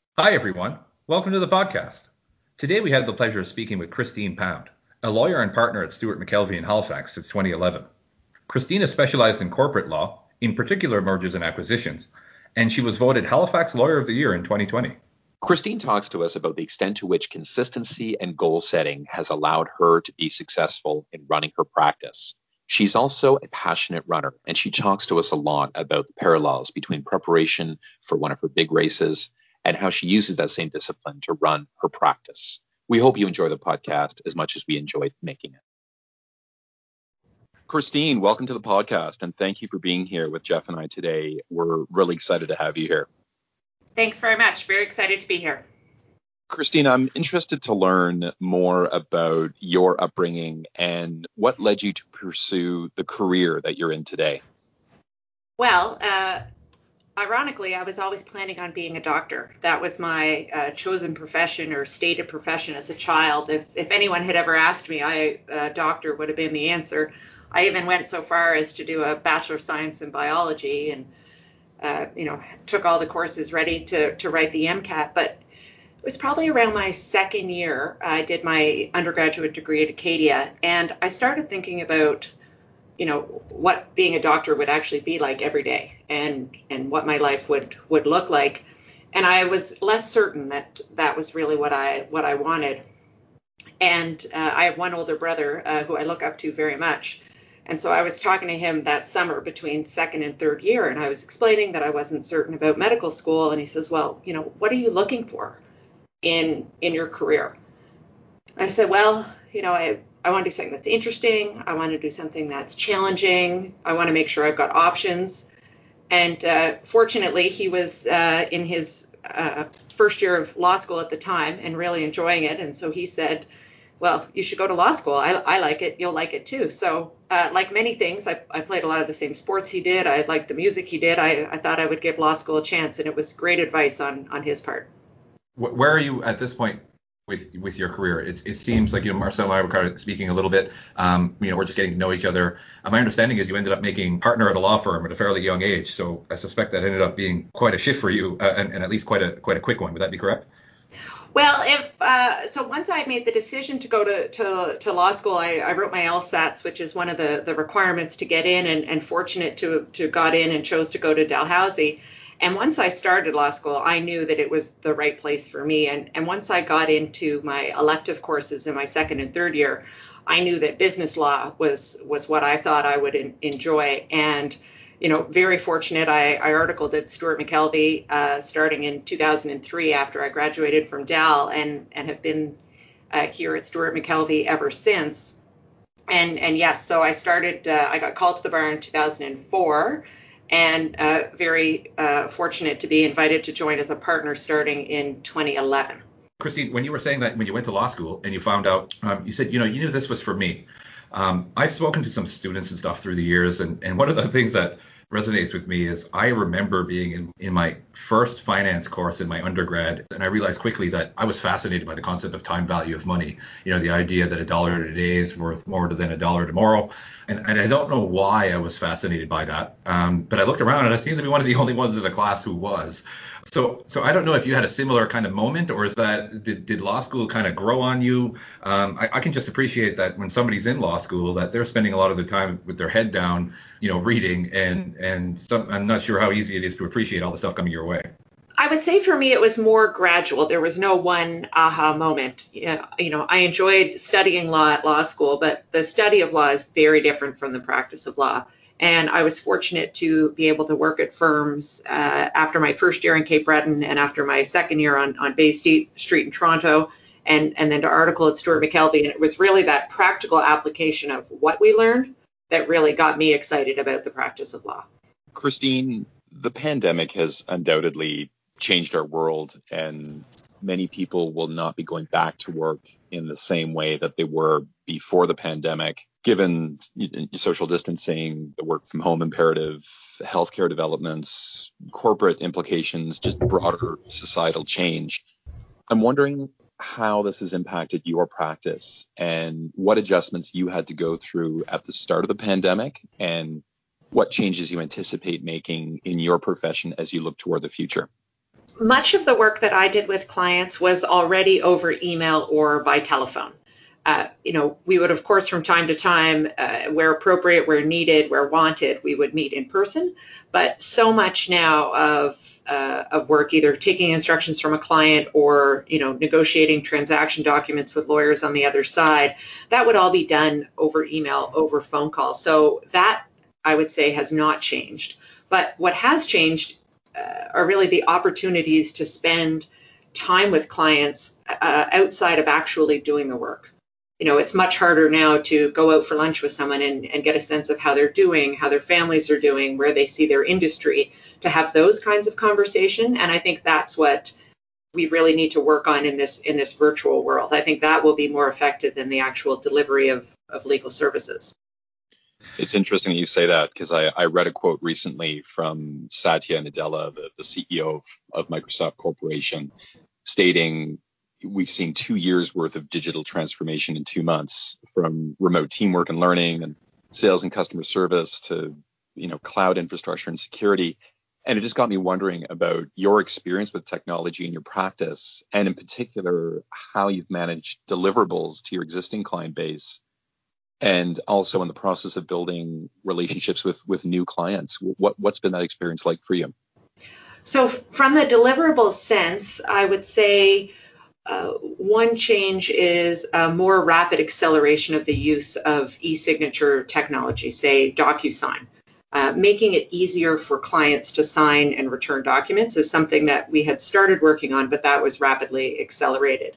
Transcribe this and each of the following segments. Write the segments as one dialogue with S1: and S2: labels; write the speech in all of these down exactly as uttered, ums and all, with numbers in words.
S1: Hi, everyone. Welcome to the podcast. Today, we had the pleasure of speaking with Christine Pound, a lawyer and partner at Stewart McKelvey in Halifax since twenty eleven. Christine has specialized in corporate law, in particular mergers and acquisitions, and she was voted Halifax Lawyer of the Year in twenty twenty.
S2: Christine talks to us about the extent to which consistency and goal setting has allowed her to be successful in running her practice. She's also a passionate runner, and she talks to us a lot about the parallels between preparation for one of her big races and how she uses that same discipline to run her practice. We hope you enjoy the podcast as much as we enjoyed making it. Christine, welcome to the podcast, and thank you for being here with Jeff and I today. We're really excited to have you here.
S3: Thanks very much. Very excited to be here.
S2: Christine, I'm interested to learn more about your upbringing and what led you to pursue the career that you're in today.
S3: Well, uh, ironically, I was always planning on being a doctor. That was my uh, chosen profession or stated profession as a child. If, if anyone had ever asked me, I uh, doctor would have been the answer. I even went so far as to do a Bachelor of Science in Biology and, uh, you know, took all the courses ready to, to write the MCAT. But it was probably around my second year, I did my undergraduate degree at Acadia, and I started thinking about you know, what being a doctor would actually be like every day and, and what my life would, would look like. And I was less certain that that was really what I, what I wanted. And uh, I have one older brother uh, who I look up to very much. And so I was talking to him that summer between second and third year, and I was explaining that I wasn't certain about medical school. And he says, well, you know, what are you looking for in, in your career? I said, well, you know, I, I want to do something that's interesting. I want to do something that's challenging. I want to make sure I've got options. And uh, fortunately, he was uh, in his uh, first year of law school at the time and really enjoying it. And so he said, well, you should go to law school. I, I like it. You'll like it too. So uh, like many things, I, I played a lot of the same sports he did. I liked the music he did. I, I thought I would give law school a chance. And it was great advice on, on his part.
S1: Where are you at this point with with your career? It's, it seems like, you know, Marcel and I were kind of speaking a little bit. Um, you know, we're just getting to know each other. Uh, my understanding is you ended up making partner at a law firm at a fairly young age. So I suspect that ended up being quite a shift for you, uh, and, and at least quite a quite a quick one. Would that be correct?
S3: Well, if uh, so, once I made the decision to go to to, to law school, I, I wrote my LSATs, which is one of the, the requirements to get in, and, and fortunate to to got in and chose to go to Dalhousie. And once I started law school, I knew that it was the right place for me. And, and once I got into my elective courses in my second and third year, I knew that business law was was what I thought I would in, enjoy. And you know, very fortunate. I, I articled at Stewart McKelvey uh, starting in two thousand three after I graduated from Dal, and and have been uh, here at Stewart McKelvey ever since. And and yes, so I started. Uh, I got called to the bar in two thousand four, and uh, very uh, fortunate to be invited to join as a partner starting in twenty eleven.
S1: Christine, when you were saying that when you went to law school and you found out, um, you said, you know, you knew this was for me. Um, I've spoken to some students and stuff through the years, and, and one of the things that resonates with me is I remember being in, in my first finance course in my undergrad, and I realized quickly that I was fascinated by the concept of time value of money. You know, the idea that a dollar today is worth more than a dollar tomorrow. And, and I don't know why I was fascinated by that, um, but I looked around and I seemed to be one of the only ones in the class who was. So, so I don't know if you had a similar kind of moment, or is that did, did law school kind of grow on you? Um, I, I can just appreciate that when somebody's in law school, that they're spending a lot of their time with their head down, you know, reading, and and some, I'm not sure how easy it is to appreciate all the stuff coming your way.
S3: I would say for me, it was more gradual. There was no one aha moment. You know, you know, I enjoyed studying law at law school, but the study of law is very different from the practice of law. And I was fortunate to be able to work at firms uh, after my first year in Cape Breton and after my second year on, on Bay Street in Toronto, and, and then to article at Stewart McKelvey. And it was really that practical application of what we learned that really got me excited about the practice of law.
S2: Christine, the pandemic has undoubtedly changed our world, and many people will not be going back to work in the same way that they were before the pandemic, given social distancing, the work from home imperative, healthcare developments, corporate implications, just broader societal change. I'm wondering how this has impacted your practice and what adjustments you had to go through at the start of the pandemic, and what changes you anticipate making in your profession as you look toward the future.
S3: much of the work that I did with clients was already over email or by telephone. Uh, you know, we would, of course, from time to time, uh, where appropriate, where needed, where wanted, we would meet in person. But so much now of uh, of work, either taking instructions from a client or, you know, negotiating transaction documents with lawyers on the other side, that would all be done over email, over phone call. So that, I would say, has not changed. But what has changed uh, are really the opportunities to spend time with clients uh, outside of actually doing the work. You know, it's much harder now to go out for lunch with someone and, and get a sense of how they're doing, how their families are doing, where they see their industry, to have those kinds of conversation. And I think that's what we really need to work on in this in this virtual world. I think that will be more effective than the actual delivery of, of legal services.
S2: It's interesting that you say that, because I, I read a quote recently from Satya Nadella, the, the C E O of, of Microsoft Corporation, stating, we've seen two years worth of digital transformation in two months, from remote teamwork and learning and sales and customer service to, you know, cloud infrastructure and security. And it just got me wondering about your experience with technology in your practice, and in particular, how you've managed deliverables to your existing client base, and also in the process of building relationships with, with new clients. What, what's been that experience like for you?
S3: So from the deliverables sense, I would say Uh, one change is a more rapid acceleration of the use of e-signature technology, say DocuSign. Uh, making it easier for clients to sign and return documents is something that we had started working on, but that was rapidly accelerated.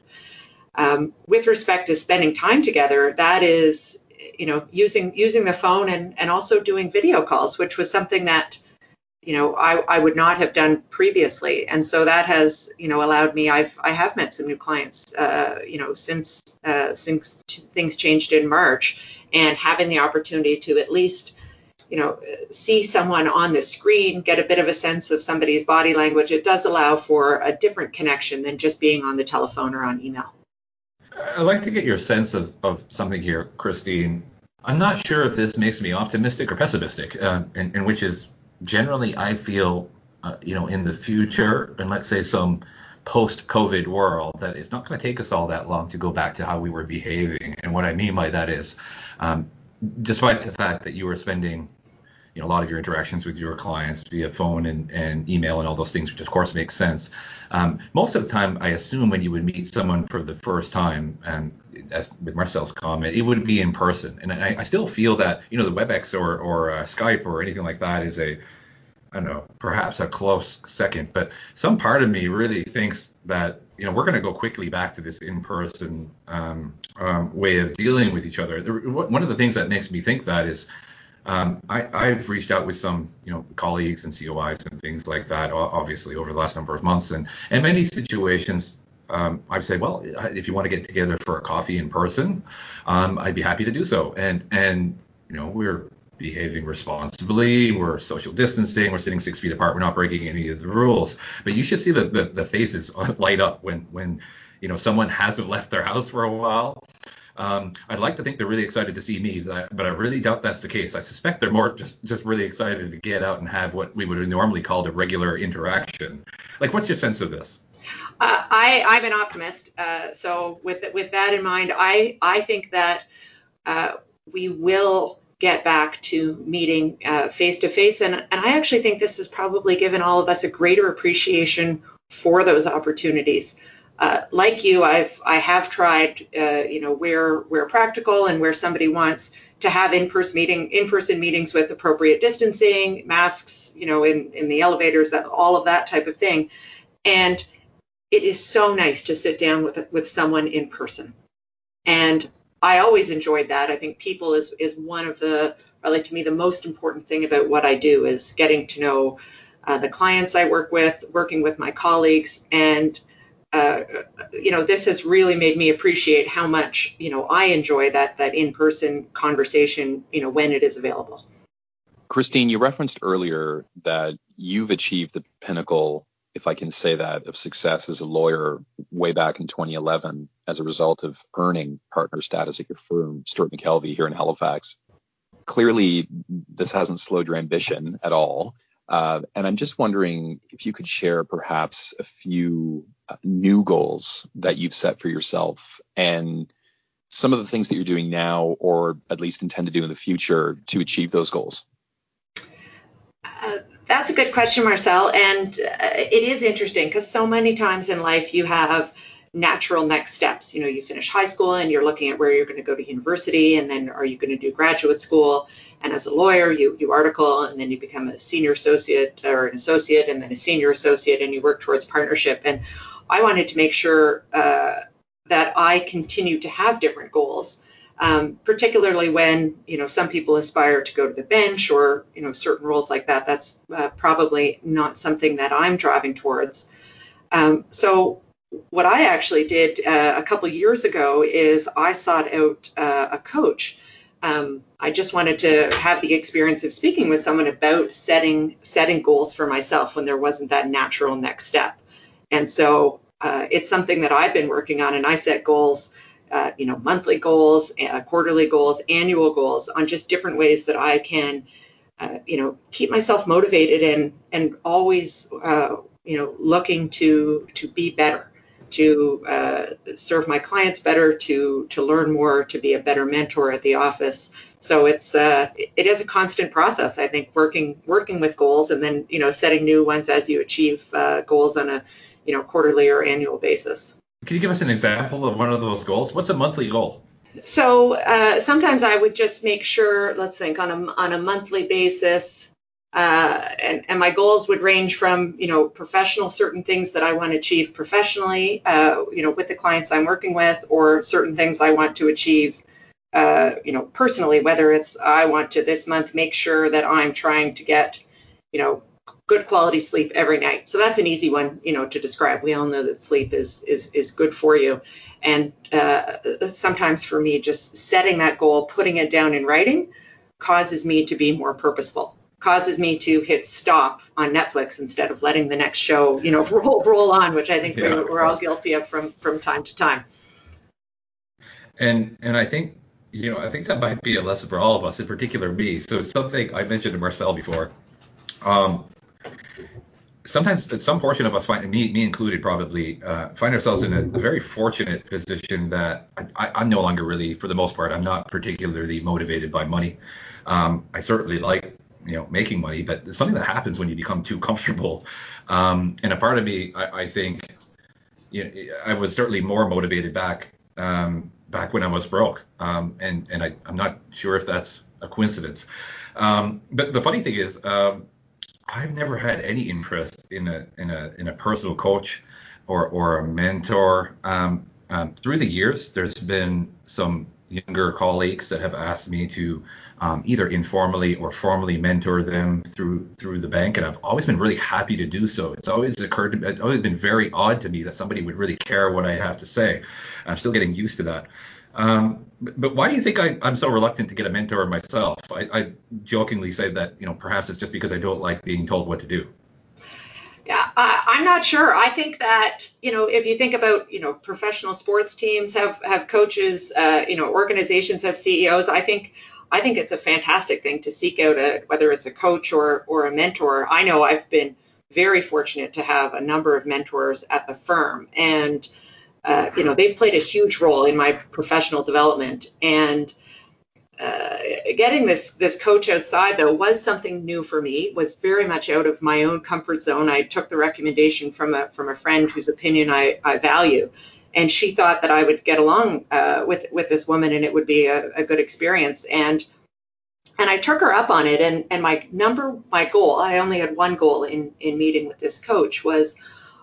S3: Um, with respect to spending time together, that is, you know, using using the phone and, and also doing video calls, which was something that you know, I, I would not have done previously. And so that has, you know, allowed me, I've, I have met some new clients, uh, you know, since, uh, since things changed in March, and having the opportunity to at least, you know, see someone on the screen, get a bit of a sense of somebody's body language. It does allow for a different connection than just being on the telephone or on email.
S1: I'd like to get your sense of, of something here, Christine. I'm not sure if this makes me optimistic or pessimistic, uh, and, and which is, generally, I feel, uh, you know, in the future, and let's say some post-COVID world, that it's not going to take us all that long to go back to how we were behaving. And what I mean by that is, um, despite the fact that you were spending, you know, a lot of your interactions with your clients via phone and, and email and all those things, which of course makes sense. Um, most of the time, I assume when you would meet someone for the first time, and as with Marcel's comment, it would be in person. And I, I still feel that, you know, the WebEx or, or uh, Skype or anything like that is a, I don't know, perhaps a close second. But some part of me really thinks that, you know, we're going to go quickly back to this in-person um, um, way of dealing with each other. The, one of the things that makes me think that is, Um, I, I've reached out with some, you know, colleagues and C O Is and things like that, obviously over the last number of months, and in many situations, um, I've said, well, if you want to get together for a coffee in person, um, I'd be happy to do so, and and you know, we're behaving responsibly, we're social distancing, we're sitting six feet apart, we're not breaking any of the rules, but you should see the the, the faces light up when when you know someone hasn't left their house for a while. Um, I'd like to think they're really excited to see me, but I really doubt that's the case. I suspect they're more just, just really excited to get out and have what we would have normally called a regular interaction. Like, what's your sense of this?
S3: Uh, I, I'm an optimist. Uh, so with with that in mind, I, I think that uh, we will get back to meeting uh, face-to-face. And, and I actually think this has probably given all of us a greater appreciation for those opportunities. Uh, like you, I've I have tried, uh, you know, where where practical and where somebody wants to have in-person meeting in-person meetings with appropriate distancing, masks, you know, in in the elevators, that all of that type of thing. And it is so nice to sit down with with someone in person. And I always enjoyed that. I think people is is one of the, really to me, the most important thing about what I do is getting to know uh, the clients I work with, working with my colleagues, and Uh, you know, this has really made me appreciate how much, you know, I enjoy that that in-person conversation, you know, when it is available.
S2: Christine, you referenced earlier that you've achieved the pinnacle, if I can say that, of success as a lawyer way back in twenty eleven as a result of earning partner status at your firm, Stewart McKelvey, here in Halifax. Clearly, this hasn't slowed your ambition at all. Uh, and I'm just wondering if you could share perhaps a few uh, new goals that you've set for yourself and some of the things that you're doing now, or at least intend to do in the future to achieve those goals.
S3: Uh, that's a good question, Marcel. And uh, it is interesting because so many times in life you have natural next steps. You know, you finish high school and you're looking at where you're going to go to university, and then are you going to do graduate school? And as a lawyer, you you article, and then you become a senior associate or an associate, and then a senior associate, and you work towards partnership. And I wanted to make sure uh, that I continue to have different goals. Um, particularly when, you know, some people aspire to go to the bench or, you know, certain roles like that. That's uh, probably not something that I'm driving towards. Um, so what I actually did uh, a couple years ago is I sought out uh, a coach. Um, I just wanted to have the experience of speaking with someone about setting setting goals for myself when there wasn't that natural next step. And so uh, it's something that I've been working on, and I set goals. Uh, you know, monthly goals, uh, quarterly goals, annual goals on just different ways that I can, uh, you know, keep myself motivated and and always, uh, you know, looking to to be better, to uh, serve my clients better, to to learn more, to be a better mentor at the office. So it's uh, it is a constant process. I think working working with goals and then, you know, setting new ones as you achieve uh, goals on a, you know, quarterly or annual basis.
S1: Can you give us an example of one of those goals? What's a monthly goal?
S3: So uh, sometimes I would just make sure, let's think, on a on a monthly basis, uh, and and my goals would range from, you know, professional, certain things that I want to achieve professionally, uh, you know, with the clients I'm working with, or certain things I want to achieve, uh, you know, personally. Whether it's I want to this month make sure that I'm trying to get, you know, good quality sleep every night. So that's an easy one, you know, to describe. We all know that sleep is is is good for you. And uh, sometimes for me, just setting that goal, putting it down in writing, causes me to be more purposeful, causes me to hit stop on Netflix instead of letting the next show, you know, roll roll on, which I think yeah, we're, we're all guilty of from from time to time.
S1: And and I think, you know, I think that might be a lesson for all of us, in particular me. So it's something I mentioned to Marcel before. Um, Sometimes some portion of us, find, me, me included probably, uh, find ourselves in a, a very fortunate position that I, I'm no longer really, for the most part, I'm not particularly motivated by money. Um, I certainly like, you know, making money, but it's something that happens when you become too comfortable. Um, and a part of me, I, I think, you know, I was certainly more motivated back um, back when I was broke. Um, and and I, I'm not sure if that's a coincidence. Um, but the funny thing is, um, I've never had any interest in a in a in a personal coach or or a mentor. Um, um, through the years, there's been some younger colleagues that have asked me to um, either informally or formally mentor them through through the bank, and I've always been really happy to do so. It's always occurred to me, it's always been very odd to me that somebody would really care what I have to say. I'm still getting used to that. Um, but, but why do you think I, I'm so reluctant to get a mentor myself? I, I jokingly say that, you know, perhaps it's just because I don't like being told what to do.
S3: Yeah, uh, I'm not sure. I think that, you know, if you think about, you know, professional sports teams have have coaches, uh, you know, organizations have C E Os. I think I think it's a fantastic thing to seek out a, whether it's a coach or or a mentor. I know I've been very fortunate to have a number of mentors at the firm, and uh, you know, they've played a huge role in my professional development. And uh, getting this this coach outside, though, was something new for me, was very much out of my own comfort zone. I took the recommendation from a from a friend whose opinion I, I value, and she thought that I would get along uh, with with this woman and it would be a, a good experience. And and I took her up on it. And, and my number, my goal, I only had one goal in, in meeting with this coach, was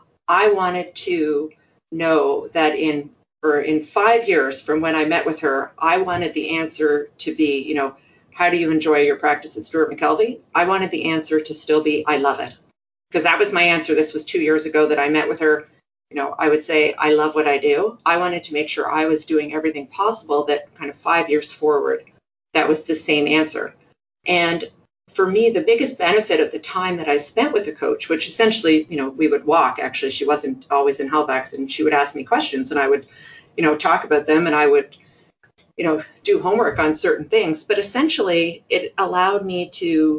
S3: I wanted to know that in or in five years from when I met with her, I wanted the answer to be, you know, how do you enjoy your practice at Stewart McKelvey? I wanted the answer to still be, I love it. Because that was my answer. This was two years ago that I met with her. You know, I would say, I love what I do. I wanted to make sure I was doing everything possible that kind of five years forward, that was the same answer. And for me, the biggest benefit of the time that I spent with the coach, which essentially, you know, we would walk. Actually, she wasn't always in Halifax, and she would ask me questions, and I would, you know, talk about them, and I would, you know, do homework on certain things. But essentially, it allowed me to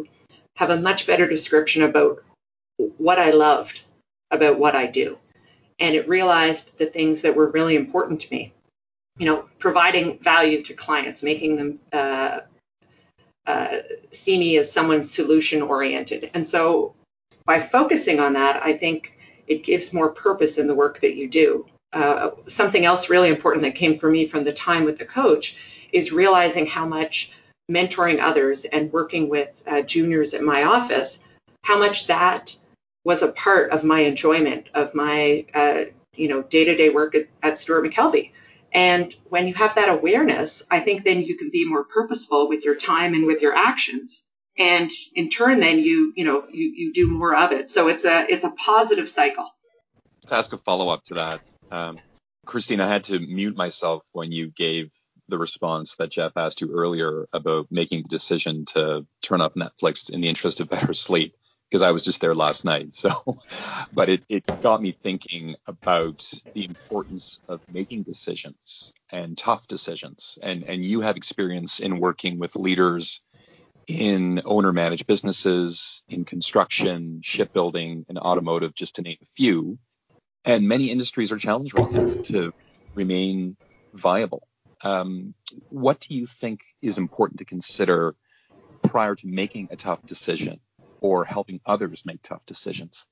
S3: have a much better description about what I loved about what I do. And it realized the things that were really important to me, you know, providing value to clients, making them uh, uh, see me as someone solution oriented. And so by focusing on that, I think it gives more purpose in the work that you do. Uh, something else really important that came for me from the time with the coach is realizing how much mentoring others and working with uh, juniors at my office, how much that was a part of my enjoyment of my uh, you know, day-to-day work at, at Stuart McKelvey. And when you have that awareness, I think then you can be more purposeful with your time and with your actions. And in turn, then you, you know, you, you do more of it. So it's a, it's a positive cycle.
S2: To ask a follow-up to that, um, Christine, I had to mute myself when you gave the response that Jeff asked you earlier about making the decision to turn off Netflix in the interest of better sleep, because I was just there last night. So, but it, it got me thinking about the importance of making decisions and tough decisions. And, and you have experience in working with leaders in owner-managed businesses, in construction, shipbuilding, and automotive, just to name a few. And many industries are challenged right now to remain viable. Um, what do you think is important to consider prior to making a tough decision or helping others make tough decisions?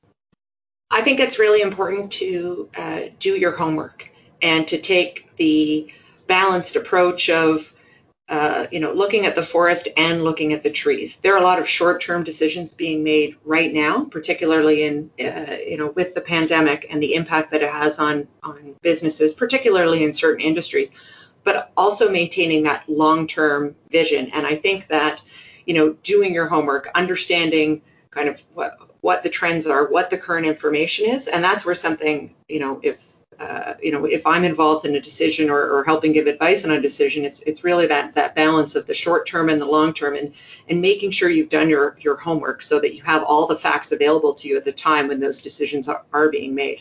S3: I think it's really important to uh, do your homework and to take the balanced approach of Uh, you know, looking at the forest and looking at the trees. There are a lot of short-term decisions being made right now, particularly in, uh, you know, with the pandemic and the impact that it has on, on businesses, particularly in certain industries, but also maintaining that long-term vision. And I think that, you know, doing your homework, understanding kind of what, what the trends are, what the current information is, and that's where something, you know, if Uh, you know, if I'm involved in a decision or, or helping give advice on a decision, it's it's really that that balance of the short term and the long term, and and making sure you've done your your homework so that you have all the facts available to you at the time when those decisions are, are being made.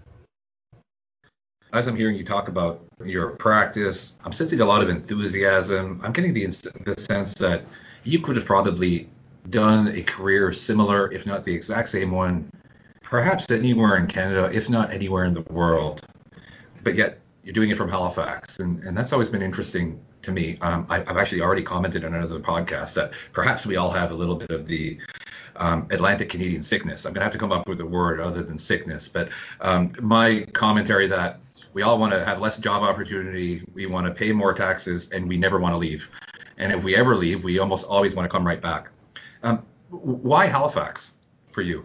S1: As I'm hearing you talk about your practice, I'm sensing a lot of enthusiasm. I'm getting the, the sense that you could have probably done a career similar, if not the exact same one, perhaps anywhere in Canada, if not anywhere in the world. But yet you're doing it from Halifax. And, and that's always been interesting to me. Um, I, I've actually already commented on another podcast that perhaps we all have a little bit of the um, Atlantic Canadian sickness. I'm going to have to come up with a word other than sickness. But um, my commentary that we all want to have less job opportunity, we want to pay more taxes, and we never want to leave. And if we ever leave, we almost always want to come right back. Um, why Halifax for you?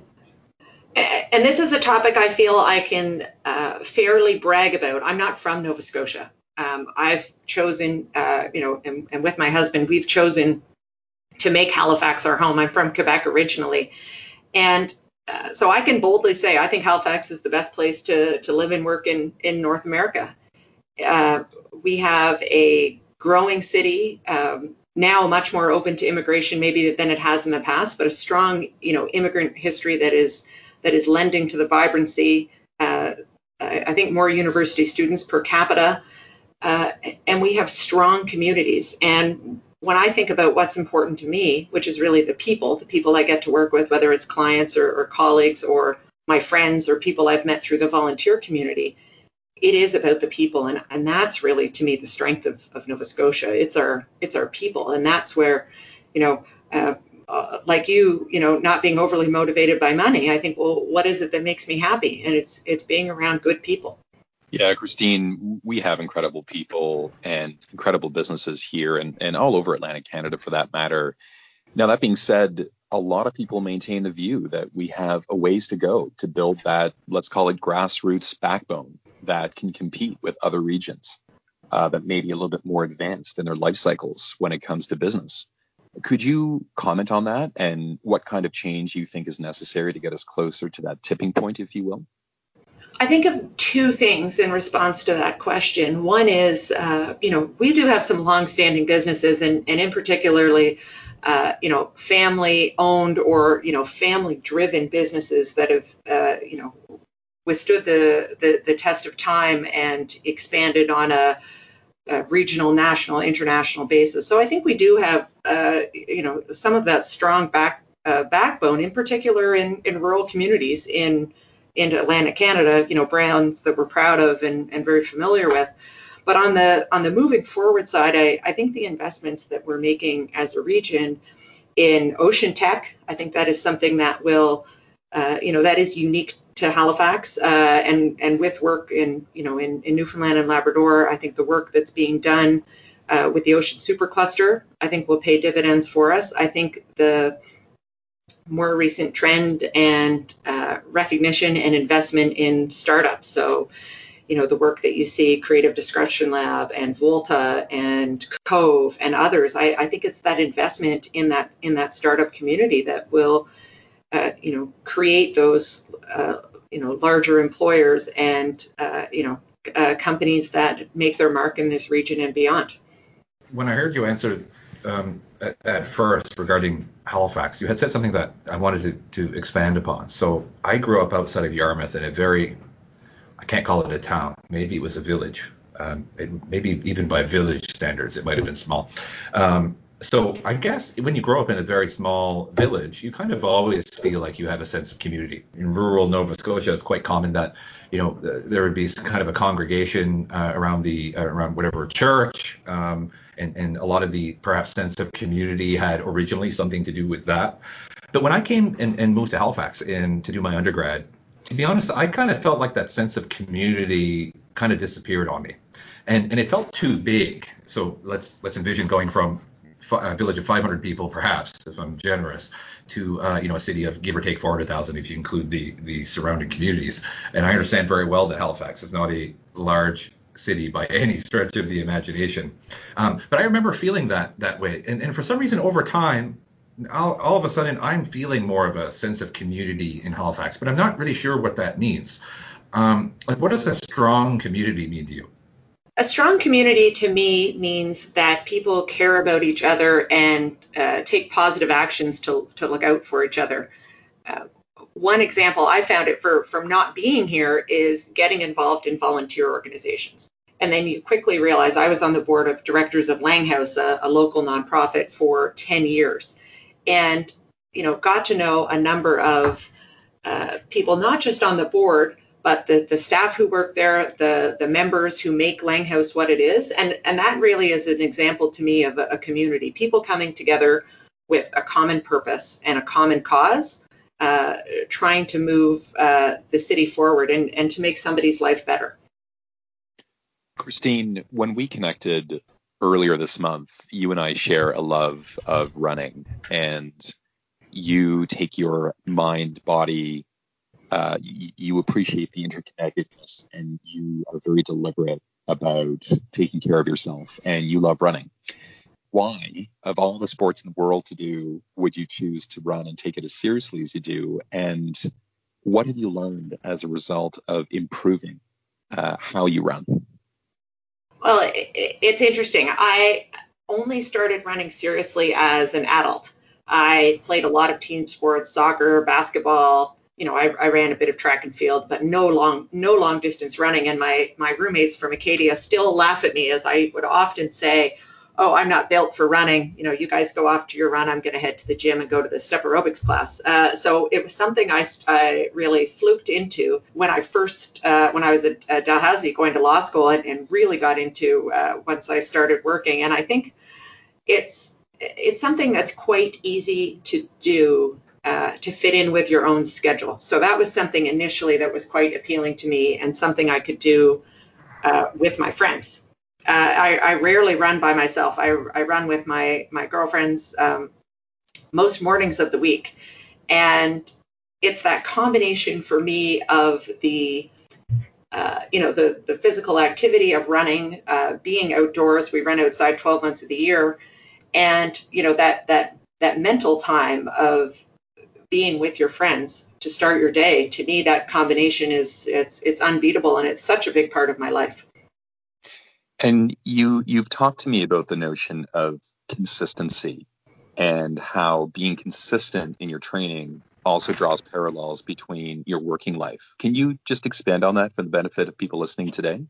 S3: And this is a topic I feel I can uh, fairly brag about. I'm not from Nova Scotia. Um, I've chosen, uh, you know, and, and with my husband, we've chosen to make Halifax our home. I'm from Quebec originally. And uh, so I can boldly say I think Halifax is the best place to, to live and work in, in North America. Uh, we have a growing city, um, now much more open to immigration maybe than it has in the past, but a strong, you know, immigrant history that is that is lending to the vibrancy. Uh, I think more university students per capita, uh, and we have strong communities. And when I think about what's important to me, which is really the people, the people I get to work with, whether it's clients or, or colleagues or my friends or people I've met through the volunteer community, it is about the people. And, and that's really, to me, the strength of, of Nova Scotia. It's our it's our people. And that's where, you know, uh, Uh, like you, you know, not being overly motivated by money. I think, well, what is it that makes me happy? And it's it's being around good people.
S2: Yeah, Christine, we have incredible people and incredible businesses here and, and all over Atlantic Canada for that matter. Now, that being said, a lot of people maintain the view that we have a ways to go to build that, let's call it grassroots backbone that can compete with other regions uh, that may be a little bit more advanced in their life cycles when it comes to business. Could you comment on that and what kind of change you think is necessary to get us closer to that tipping point, if you will?
S3: I think of two things in response to that question. One is, uh, you know, we do have some longstanding businesses, and, and in particularly, uh, you know, family-owned or, you know, family-driven businesses that have, uh, you know, withstood the, the, the test of time and expanded on a, a regional, national, international basis. So I think we do have, uh, you know, some of that strong back uh, backbone, in particular in, in rural communities in in Atlantic Canada, you know, brands that we're proud of and, and very familiar with. But on the on the moving forward side, I, I think the investments that we're making as a region in ocean tech, I think that is something that will, uh, you know, that is unique to Halifax, uh, and and with work in, you know, in, in Newfoundland and Labrador, I think the work that's being done uh, with the Ocean Supercluster, I think will pay dividends for us. I think the more recent trend and uh, recognition and investment in startups, so you know, the work that you see, Creative Discussion Lab and Volta and Cove and others, I, I think it's that investment in that in that startup community that will, uh, you know, create those, uh, you know, larger employers and, uh, you know, uh, companies that make their mark in this region and beyond.
S1: When I heard you answer um, at, at first regarding Halifax, you had said something that I wanted to, to expand upon. So I grew up outside of Yarmouth in a very, I can't call it a town. Maybe it was a village. Um, it, maybe even by village standards, it might have been small. Um, so I guess when you grow up in a very small village, you kind of always feel like you have a sense of community. In rural Nova Scotia, it's quite common that, you know, there would be kind of a congregation uh, around the uh, around whatever church, um, and and a lot of the perhaps sense of community had originally something to do with that. But when I came and, and moved to Halifax and to do my undergrad, to be honest, I kind of felt like that sense of community kind of disappeared on me, and and it felt too big. So let's let's envision going from a village of five hundred people, perhaps, if I'm generous, to uh, you know, a city of give or take four hundred thousand if you include the the surrounding communities. And I understand very well that Halifax is not a large city by any stretch of the imagination, um, but I remember feeling that that way, and and for some reason over time, All, all of a sudden, I'm feeling more of a sense of community in Halifax, but I'm not really sure what that means. Um, like, what does a strong community mean to you?
S3: A strong community to me means that people care about each other and uh, take positive actions to, to look out for each other. Uh, one example I found it for from not being here is getting involved in volunteer organizations. And then you quickly realize I was on the board of directors of Langhouse, a, a local nonprofit, for ten years. And, you know, got to know a number of uh, people, not just on the board, but the, the staff who work there, the, the members who make Langhouse what it is. And, and that really is an example to me of a, a community, people coming together with a common purpose and a common cause, uh, trying to move uh, the city forward and, and to make somebody's life better.
S2: Christine, when we connected earlier this month, you and I share a love of running, and you take your mind, body, uh, you, you appreciate the interconnectedness, and you are very deliberate about taking care of yourself, and you love running. Why, of all the sports in the world to do, would you choose to run and take it as seriously as you do? And what have you learned as a result of improving uh, how you run?
S3: Well, it, it's interesting. I only started running seriously as an adult. I played a lot of team sports, soccer, basketball. You know, I, I ran a bit of track and field, but no long, no long distance running. And my my roommates from Acadia still laugh at me as I would often say, "Oh, I'm not built for running. You know, you guys go off to your run. I'm going to head to the gym and go to the step aerobics class." Uh, so it was something I, I really fluked into when I first, uh, when I was at, at Dalhousie going to law school, and, and really got into uh, once I started working. And I think it's it's something that's quite easy to do, uh, to fit in with your own schedule. So that was something initially that was quite appealing to me, and something I could do uh, with my friends. Uh, I, I rarely run by myself. I, I run with my my girlfriends um, most mornings of the week, and it's that combination for me of the uh, you know the the physical activity of running, uh, being outdoors. We run outside twelve months of the year, and you know that that that mental time of being with your friends to start your day. To me, that combination is it's it's unbeatable, and it's such a big part of my life.
S2: And you, you've talked to me about the notion of consistency and how being consistent in your training also draws parallels between your working life. Can you just expand on that for the benefit of people listening today?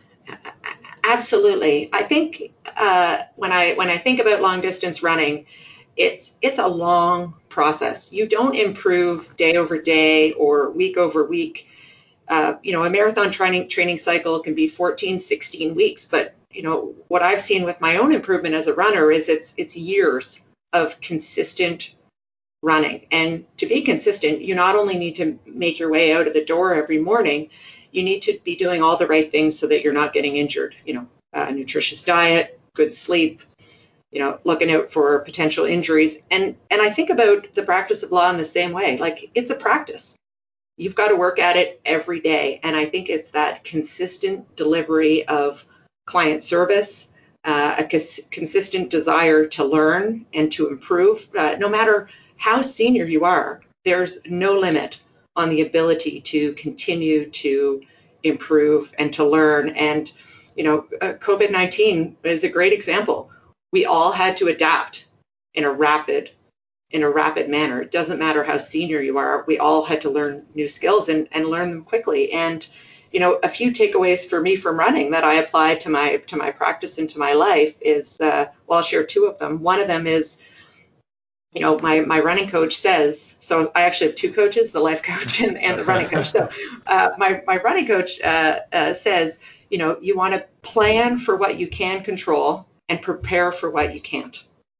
S3: Absolutely. I think uh, when I when I think about long distance running, it's it's a long process. You don't improve day over day or week over week. Uh, you know, a marathon training training cycle can be fourteen, sixteen weeks, but you know, what I've seen with my own improvement as a runner is it's it's years of consistent running. And to be consistent, you not only need to make your way out of the door every morning, you need to be doing all the right things so that you're not getting injured. You know, a nutritious diet, good sleep, you know, looking out for potential injuries. And and I think about the practice of law in the same way. Like, it's a practice. You've got to work at it every day. And I think it's that consistent delivery of client service, uh, a cons- consistent desire to learn and to improve. Uh, no matter how senior you are, there's no limit on the ability to continue to improve and to learn. And, you know, uh, COVID nineteen is a great example. We all had to adapt in a rapid in a rapid manner. It doesn't matter how senior you are. We all had to learn new skills and, and learn them quickly. And, you know, a few takeaways for me from running that I apply to my to my practice and to my life is, uh, well, I'll share two of them. One of them is, you know, my, my running coach says, so I actually have two coaches, the life coach and, and the running coach. So uh, my, my running coach uh, uh, says, you know, you want to plan for what you can control and prepare for what you can't.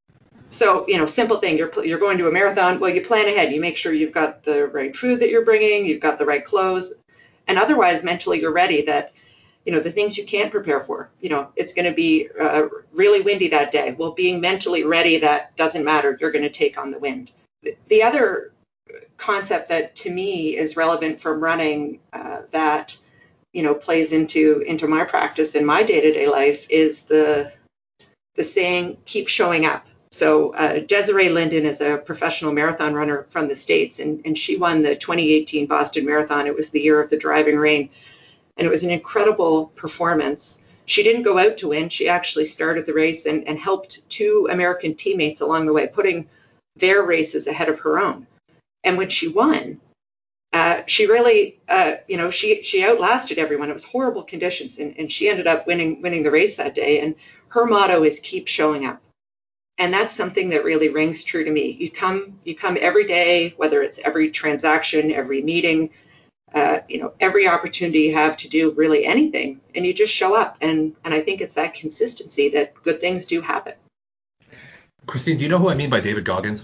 S3: So, you know, simple thing, you're you're going to a marathon, well, you plan ahead. You make sure you've got the right food that you're bringing, you've got the right clothes, and otherwise mentally you're ready that, you know, the things you can't prepare for, you know, it's going to be uh, really windy that day. Well, being mentally ready, that doesn't matter. You're going to take on the wind. The other concept that to me is relevant from running uh, that, you know, plays into into my practice in my day-to-day life is the the saying, keep showing up. So uh, Desiree Linden is a professional marathon runner from the States, and, and she won the twenty eighteen Boston Marathon. It was the year of the driving rain, and it was an incredible performance. She didn't go out to win. She actually started the race and, and helped two American teammates along the way, putting their races ahead of her own. And when she won, uh, she really, uh, you know, she she outlasted everyone. It was horrible conditions, and, and she ended up winning winning the race that day. And her motto is keep showing up. And that's something that really rings true to me. You come, you come every day, whether it's every transaction, every meeting, uh, you know, every opportunity you have to do really anything, and you just show up. And and I think it's that consistency that good things do happen.
S1: Christine, do you know who I mean by David Goggins?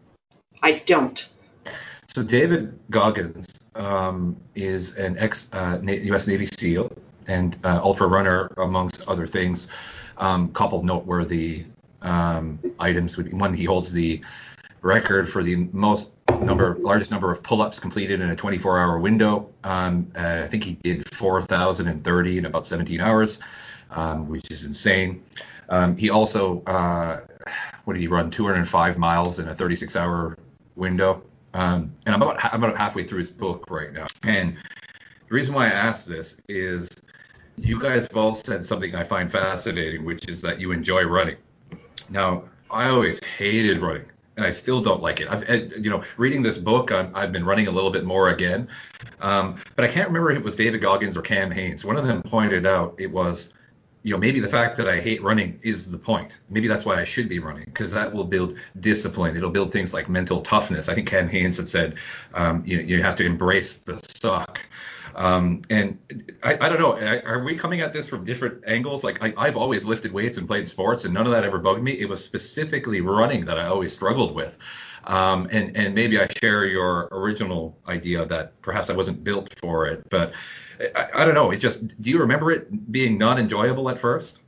S3: I don't.
S1: So David Goggins um, is an ex uh, U S Navy SEAL and uh, ultra runner, amongst other things. Um, couple noteworthy um, items would be, one, he holds the record for the most number, largest number of pull-ups completed in a twenty-four hour window. Um, uh, I think he did four thousand thirty in about seventeen hours, um, which is insane. Um, he also, uh, what did he run? two hundred five miles in a thirty-six hour window. Um, and I'm about, I'm about halfway through his book right now. And the reason why I asked this is you guys both said something I find fascinating, which is that you enjoy running. Now, I always hated running, and I still don't like it. I've, you know, reading this book, I'm, I've been running a little bit more again, um, but I can't remember if it was David Goggins or Cam Hanes. One of them pointed out it was, you know, maybe the fact that I hate running is the point. Maybe that's why I should be running, because that will build discipline. It'll build things like mental toughness. I think Cam Hanes had said, um, you, you have to embrace the suck. Um, and I, I don't know, are we coming at this from different angles? Like I, I've always lifted weights and played sports, and none of that ever bugged me. It was specifically running that I always struggled with. Um, and, and maybe I share your original idea that perhaps I wasn't built for it, but I, I don't know. It just, do you remember it being non-enjoyable at first?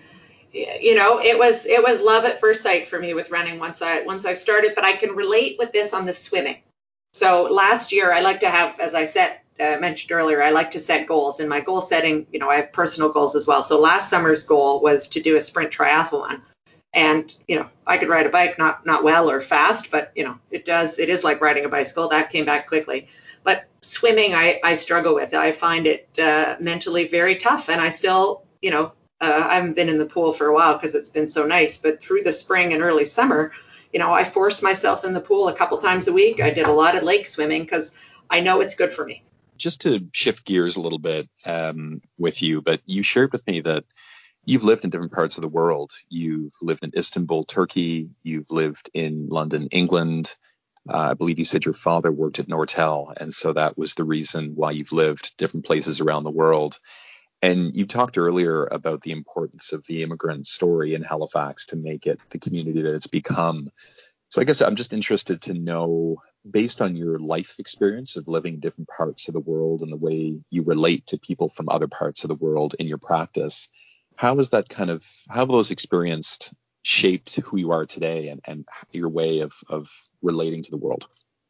S3: You know, it was it was love at first sight for me with running once I once I started, but I can relate with this on the swimming. So last year, I like to have, as I said, uh, mentioned earlier, I like to set goals, and my goal setting, you know, I have personal goals as well. So last summer's goal was to do a sprint triathlon. And, you know, I could ride a bike, not not well or fast, but, you know, it does, it is like riding a bicycle. That came back quickly. But swimming, I, I struggle with. I find it uh, mentally very tough. And I still, you know, uh, I haven't been in the pool for a while because it's been so nice. But through the spring and early summer, you know, I force myself in the pool a couple times a week. I did a lot of lake swimming because I know it's good for me.
S2: Just to shift gears a little bit um, with you, but you shared with me that you've lived in different parts of the world. You've lived in Istanbul, Turkey. You've lived in London, England. Uh, I believe you said your father worked at Nortel, and so that was the reason why you've lived different places around the world. And you talked earlier about the importance of the immigrant story in Halifax to make it the community that it's become. So I guess I'm just interested to know, based on your life experience of living in different parts of the world and the way you relate to people from other parts of the world in your practice, how has that kind of, how have those experienced shaped who you are today and, and your way of, of relating to the world?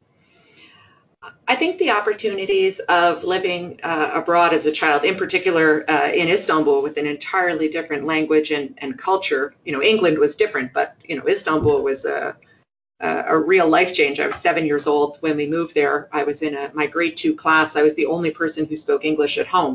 S3: I think the opportunities of living uh, abroad as a child, in particular uh, in Istanbul with an entirely different language and, and culture, you know, England was different, but, you know, Istanbul was a, a, a real life change. I was seven years old when we moved there. I was in a, my grade two class. I was the only person who spoke English at home.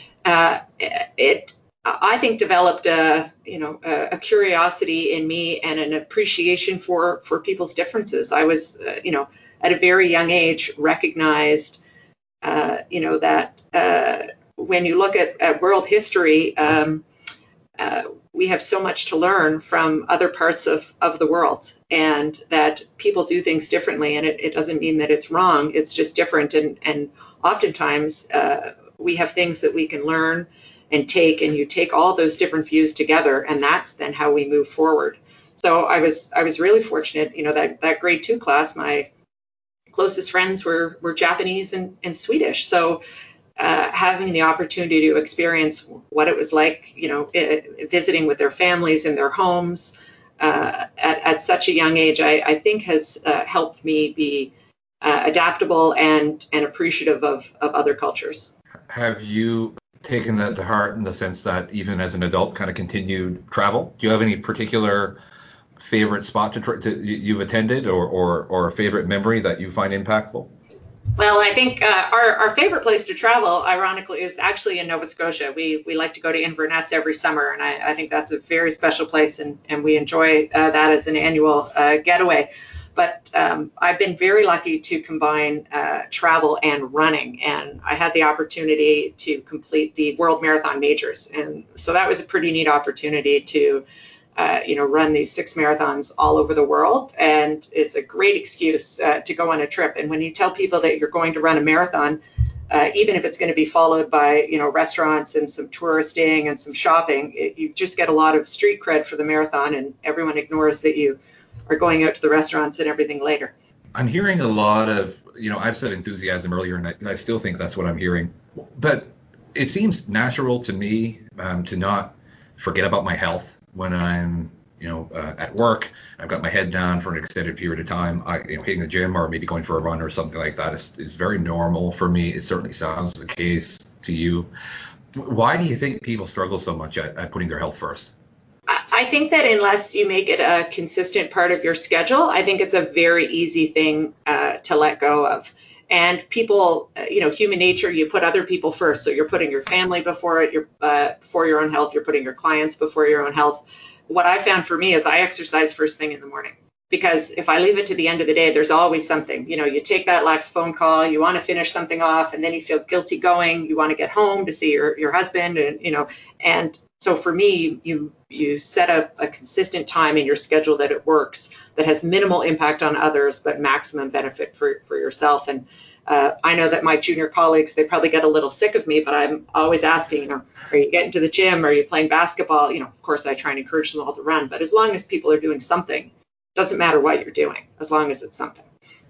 S3: Uh, it, I think, developed a, you know, a, a curiosity in me and an appreciation for, for people's differences. I was, uh, you know, at a very young age, recognized, uh, you know, that uh, when you look at, at world history, um, uh, we have so much to learn from other parts of, of the world, and that people do things differently. And it, it doesn't mean that it's wrong. It's just different. And, and oftentimes uh, we have things that we can learn and take, and you take all those different views together, and that's then how we move forward. So I was I was really fortunate, you know, that, that grade two class, my closest friends were were Japanese and, and Swedish. So uh, having the opportunity to experience what it was like, you know, it, visiting with their families in their homes uh, at, at such a young age, I, I think has uh, helped me be uh, adaptable and, and appreciative of, of other cultures.
S1: Have you taken that to heart in the sense that even as an adult kind of continued travel? Do you have any particular favorite spot to, to you've attended, or, or or a favorite memory that you find impactful?
S3: Well, I think uh, our, our favorite place to travel, ironically, is actually in Nova Scotia. We we like to go to Inverness every summer, and I, I think that's a very special place, and, and we enjoy uh, that as an annual uh, getaway. But um, I've been very lucky to combine uh, travel and running, and I had the opportunity to complete the World Marathon Majors, and so that was a pretty neat opportunity to Uh, you know, run these six marathons all over the world. And it's a great excuse uh, to go on a trip. And when you tell people that you're going to run a marathon, uh, even if it's going to be followed by, you know, restaurants and some touristing and some shopping, it, you just get a lot of street cred for the marathon, and everyone ignores that you are going out to the restaurants and everything later.
S1: I'm hearing a lot of, you know, I've said enthusiasm earlier, and I, I still think that's what I'm hearing. But it seems natural to me um, to not forget about my health when I'm, you know, uh, at work. I've got my head down for an extended period of time. I, you know, hitting the gym or maybe going for a run or something like that is, is very normal for me. It certainly sounds the case to you. Why do you think people struggle so much at, at putting their health first?
S3: I think that unless you make it a consistent part of your schedule, I think it's a very easy thing uh, to let go of. And people, uh, you know, human nature, you put other people first. So you're putting your family before it, you're, uh, before your own health, you're putting your clients before your own health. What I found for me is I exercise first thing in the morning, because if I leave it to the end of the day, there's always something. You know, you take that last phone call, you want to finish something off, and then you feel guilty going. You want to get home to see your, your husband, and, you know, and so for me, you you set up a consistent time in your schedule that it works, that has minimal impact on others, but maximum benefit for, for yourself. And uh, I know that my junior colleagues, they probably get a little sick of me, but I'm always asking, you know, are you getting to the gym? Are you playing basketball? You know, of course, I try and encourage them all to run, but as long as people are doing something, it doesn't matter what you're doing, as long as it's something.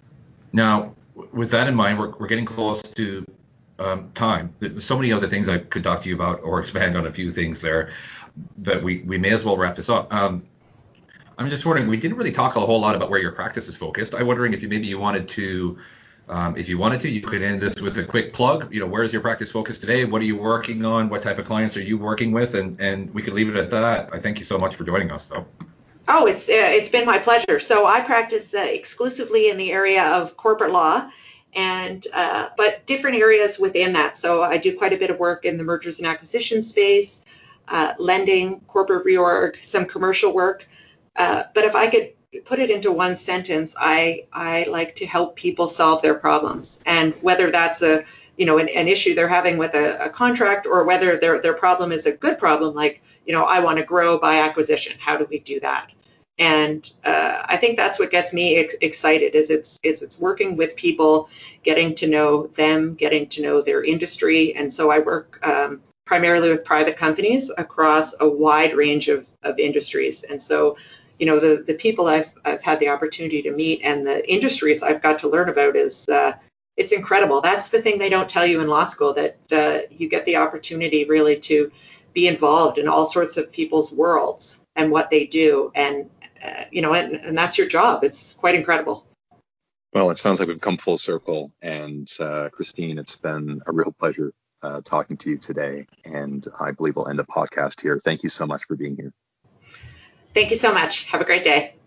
S1: Now, with that in mind, we're, we're getting close to Um, time. There's so many other things I could talk to you about, or expand on a few things there, that we, we may as well wrap this up. Um, I'm just wondering, we didn't really talk a whole lot about where your practice is focused. I'm wondering if you maybe you wanted to, um, if you wanted to, you could end this with a quick plug. You know, where is your practice focused today? What are you working on? What type of clients are you working with? And and we could leave it at that. I thank you so much for joining us, though.
S3: Oh, it's uh, it's been my pleasure. So I practice uh, exclusively in the area of corporate law, and uh, but different areas within that. So I do quite a bit of work in the mergers and acquisition space, uh, lending, corporate reorg, some commercial work. Uh, but if I could put it into one sentence, I I like to help people solve their problems, and whether that's a you know an, an issue they're having with a, a contract, or whether their their problem is a good problem, like you know I want to grow by acquisition. How do we do that? And uh, I think that's what gets me ex- excited is it's, is it's working with people, getting to know them, getting to know their industry. And so I work um, primarily with private companies across a wide range of, of industries. And so, you know, the, the people I've, I've had the opportunity to meet and the industries I've got to learn about is uh, it's incredible. That's the thing they don't tell you in law school, that uh, you get the opportunity really to be involved in all sorts of people's worlds and what they do. And, uh, you know, and, and that's your job. It's quite incredible.
S2: Well, it sounds like we've come full circle. And uh, Christine, it's been a real pleasure uh, talking to you today. And I believe we'll end the podcast here. Thank you so much for being here.
S3: Thank you so much. Have a great day.